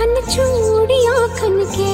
खन चूड़ियां खन के।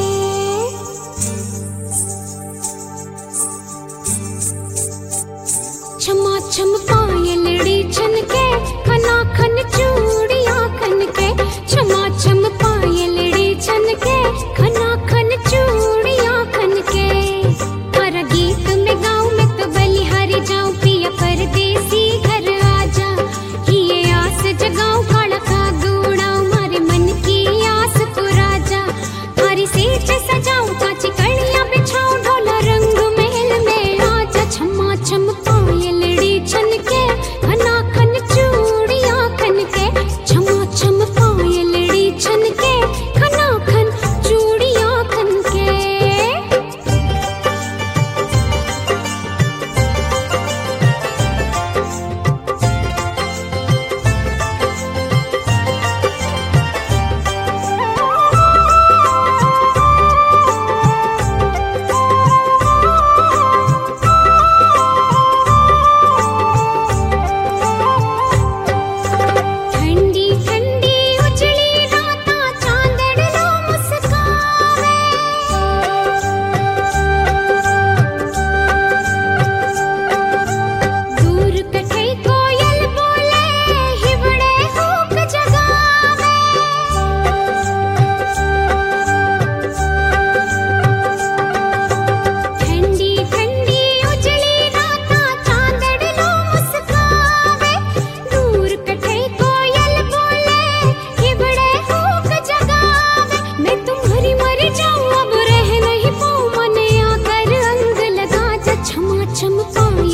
छमा छम पायलड़ी छन के, खना खन चूड़ियां खन के। छमा छम पायलड़ी छन के, खना खन चूड़ियां खन के। हर गीत में गाऊं मैं तो बलिहारी जाऊं, पिया परदेसी घर आजा। ये आस जगाऊं काला का गुड़ाऊं, मारे मन की आस पुरा जा। हरी सेज सजाऊं कांची कड़ियां बिछाऊं, ढोला रंग महल में आजा। छमा छम पायलड़ी छन के, खना खन चूड़ियां खन के। छमा छम पायलड़ी छन के, खना खन चूड़ियां खन के। ठंडी ठंडी उजली रातां चांदड़ो मुस्कावे। दूर कठई कोयल बोले, हिवड़े हुक जगावे। ठंडी ठंडी उजली रातां चांदड़ो मुस्कावे। दूर कठई कोयल बोले, हिवड़े हुक जगावे। मैं तुम्हारी मर जाऊं, अब रह नहीं पाऊं, मन आकर अंग लगा जा। छमा छम पायलड़ी